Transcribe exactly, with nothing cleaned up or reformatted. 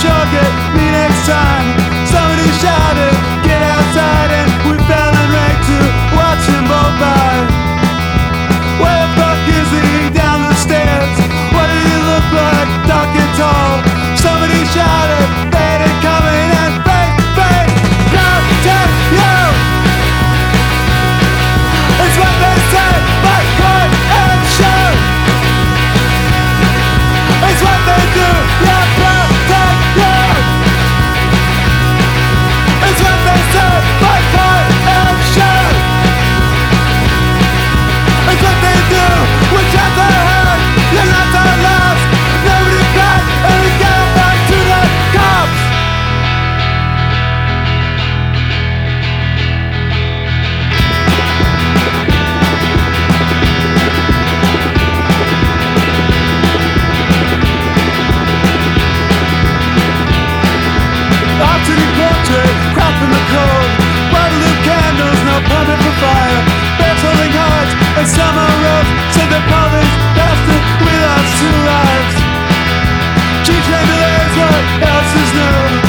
sure get me next time. Somebody shouted, get outside, and we fell in rank to watch him both by. Where the fuck is he? Down the stairs. What did he look like? Dark and tall. Somebody shouted, faded coming and fake, fake, come take you. It's what they say, but court and show. It's what they do, yeah, protect you. It's what they say, but court and show. It's what they do, we cut their head, you're not their last. Nobody got, and we got back to the cops. Archery portrait, crap in the cold. Waterloo candles, no permit for fire. Bears holding hearts and summer roads. Said they call this bastard, we lost two lives. Chief Chandeliers, what else is new?